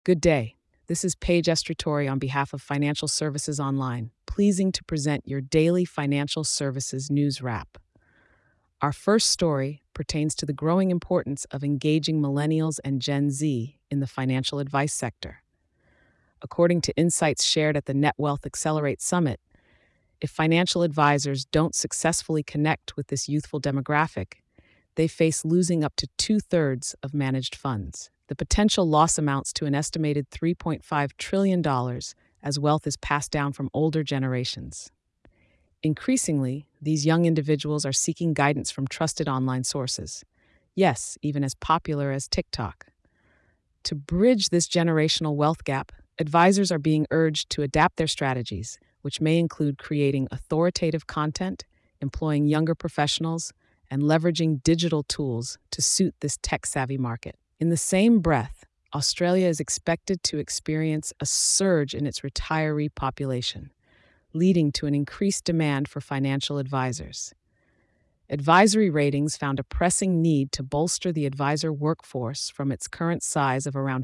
Good day. This is Paige Estratori on behalf of Financial Services Online, pleasing to present your daily financial services news wrap. Our first story pertains to the growing importance of engaging millennials and Gen Z in the financial advice sector. According to insights shared at the Net Wealth Accelerate Summit, if financial advisors don't successfully connect with this youthful demographic, they face losing up to two-thirds of managed funds. The potential loss amounts to an estimated $3.5 trillion as wealth is passed down from older generations. Increasingly, these young individuals are seeking guidance from trusted online sources. Yes, even as popular as TikTok. To bridge this generational wealth gap, advisors are being urged to adapt their strategies, which may include creating authoritative content, employing younger professionals, and leveraging digital tools to suit this tech-savvy market. In the same breath, Australia is expected to experience a surge in its retiree population, leading to an increased demand for financial advisors. Advisory ratings found a pressing need to bolster the advisor workforce from its current size of around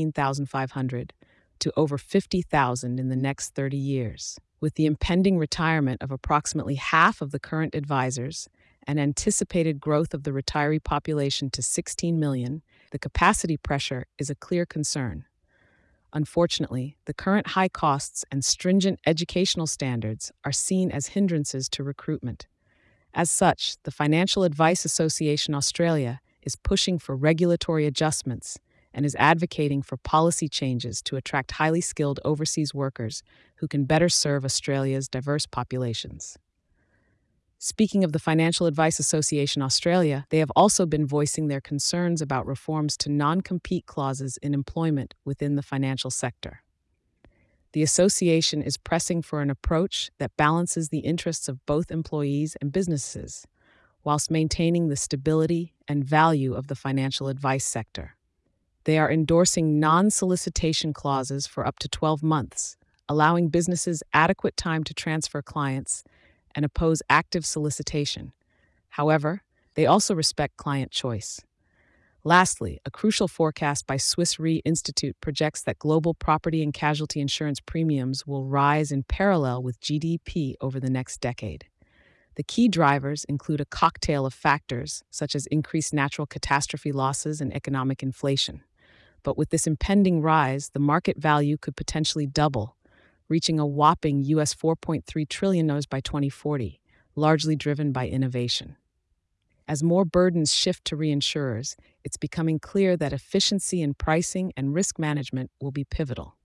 15,500 to over 50,000 in the next 30 years. With the impending retirement of approximately half of the current advisors and anticipated growth of the retiree population to 16 million, the capacity pressure is a clear concern. Unfortunately, the current high costs and stringent educational standards are seen as hindrances to recruitment. As such, the Financial Advice Association Australia is pushing for regulatory adjustments and is advocating for policy changes to attract highly skilled overseas workers who can better serve Australia's diverse populations. Speaking of the Financial Advice Association Australia, they have also been voicing their concerns about reforms to non-compete clauses in employment within the financial sector. The association is pressing for an approach that balances the interests of both employees and businesses, whilst maintaining the stability and value of the financial advice sector. They are endorsing non-solicitation clauses for up to 12 months, allowing businesses adequate time to transfer clients and oppose active solicitation. However, they also respect client choice. Lastly, a crucial forecast by Swiss Re Institute projects that global property and casualty insurance premiums will rise in parallel with GDP over the next decade. The key drivers include a cocktail of factors, such as increased natural catastrophe losses and economic inflation. But with this impending rise, the market value could potentially double, reaching a whopping US $4.3 trillion by 2040, largely driven by innovation. As more burdens shift to reinsurers, it's becoming clear that efficiency in pricing and risk management will be pivotal.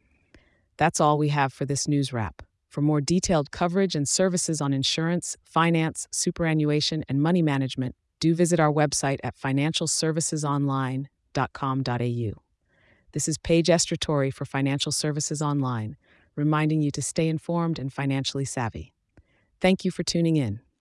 That's all we have for this news wrap. For more detailed coverage and services on insurance, finance, superannuation, and money management, do visit our website at financialservicesonline.com.au. This is Paige Estratori for Financial Services Online, reminding you to stay informed and financially savvy. Thank you for tuning in.